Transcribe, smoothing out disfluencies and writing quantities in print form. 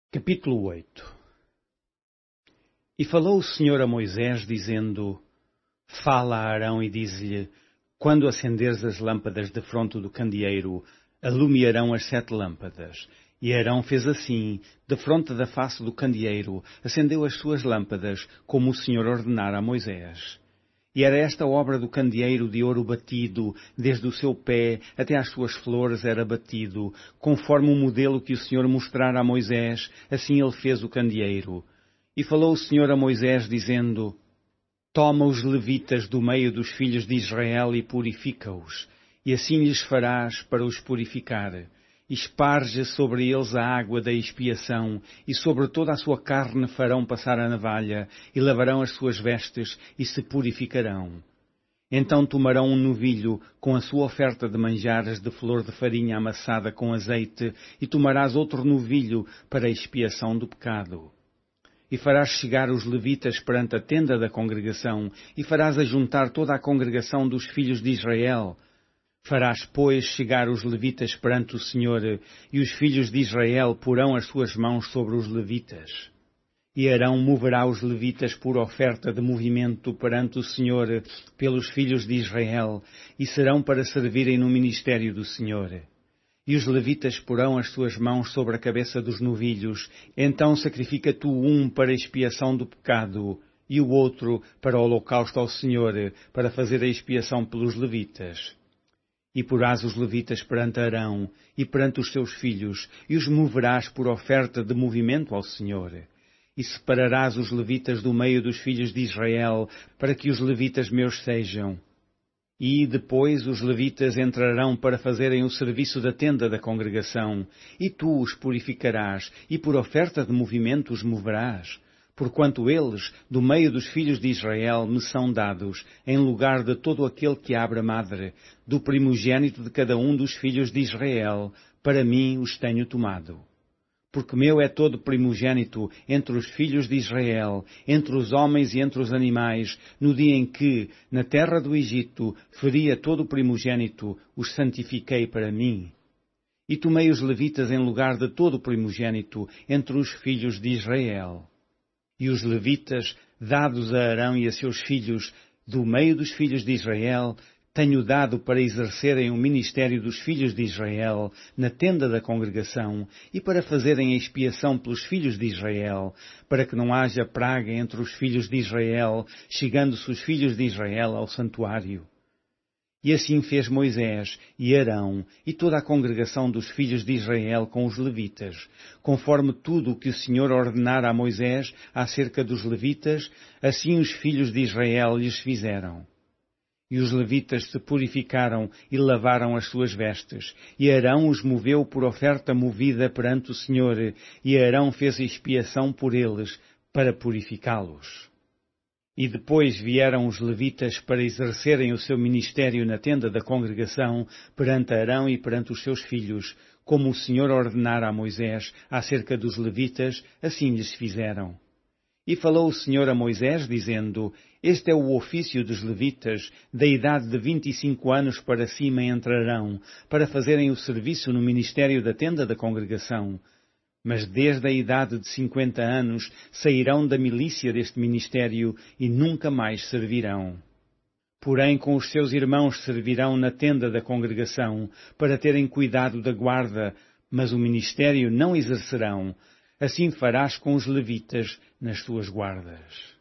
Capítulo 8. E falou o Senhor a Moisés, dizendo: Fala a Arão e diz-lhe: Quando acenderes as lâmpadas defronte do candeeiro, alumiarão as 7 lâmpadas. E Arão fez assim, defronte da face do candeeiro, acendeu as suas lâmpadas, como o Senhor ordenara a Moisés. E era esta obra do candeeiro de ouro batido, desde o seu pé até às suas flores era batido, conforme o modelo que o Senhor mostrara a Moisés, assim ele fez o candeeiro. E falou o Senhor a Moisés, dizendo: Toma os levitas do meio dos filhos de Israel e purifica-os, e assim lhes farás para os purificar. Esparge sobre eles a água da expiação, e sobre toda a sua carne farão passar a navalha, e lavarão as suas vestes, e se purificarão. Então tomarão um novilho, com a sua oferta de manjares de flor de farinha amassada com azeite, e tomarás outro novilho para a expiação do pecado. E farás chegar os levitas perante a tenda da congregação, e farás ajuntar toda a congregação dos filhos de Israel. Farás, pois, chegar os levitas perante o Senhor, e os filhos de Israel porão as suas mãos sobre os levitas. E Arão moverá os levitas por oferta de movimento perante o Senhor pelos filhos de Israel, e serão para servirem no ministério do Senhor. E os levitas porão as suas mãos sobre a cabeça dos novilhos, então sacrifica tu um para a expiação do pecado, e o outro para o holocausto ao Senhor, para fazer a expiação pelos levitas. E porás os levitas perante Arão e perante os seus filhos, e os moverás por oferta de movimento ao Senhor. E separarás os levitas do meio dos filhos de Israel, para que os levitas meus sejam. E depois os levitas entrarão para fazerem o serviço da tenda da congregação, e tu os purificarás, e por oferta de movimento os moverás. Porquanto eles, do meio dos filhos de Israel, me são dados, em lugar de todo aquele que abre a madre, do primogênito de cada um dos filhos de Israel, para mim os tenho tomado. Porque meu é todo primogênito entre os filhos de Israel, entre os homens e entre os animais, no dia em que, na terra do Egito, feri a todo primogênito, os santifiquei para mim. E tomei os levitas em lugar de todo primogênito entre os filhos de Israel. E os levitas, dados a Arão e a seus filhos, do meio dos filhos de Israel, tenho dado para exercerem o ministério dos filhos de Israel na tenda da congregação e para fazerem a expiação pelos filhos de Israel, para que não haja praga entre os filhos de Israel, chegando-se os filhos de Israel ao santuário. E assim fez Moisés e Arão e toda a congregação dos filhos de Israel com os levitas, conforme tudo o que o Senhor ordenara a Moisés acerca dos levitas, assim os filhos de Israel lhes fizeram. E os levitas se purificaram e lavaram as suas vestes, e Arão os moveu por oferta movida perante o Senhor, e Arão fez expiação por eles, para purificá-los. E depois vieram os levitas para exercerem o seu ministério na tenda da congregação, perante Arão e perante os seus filhos, como o Senhor ordenara a Moisés acerca dos levitas, assim lhes fizeram. E falou o Senhor a Moisés, dizendo: Este é o ofício dos levitas, da idade de 25 anos para cima entrarão, para fazerem o serviço no ministério da tenda da congregação. Mas desde a idade de 50 anos sairão da milícia deste ministério e nunca mais servirão. Porém, com os seus irmãos servirão na tenda da congregação, para terem cuidado da guarda, mas o ministério não exercerão. Assim farás com os levitas nas suas guardas.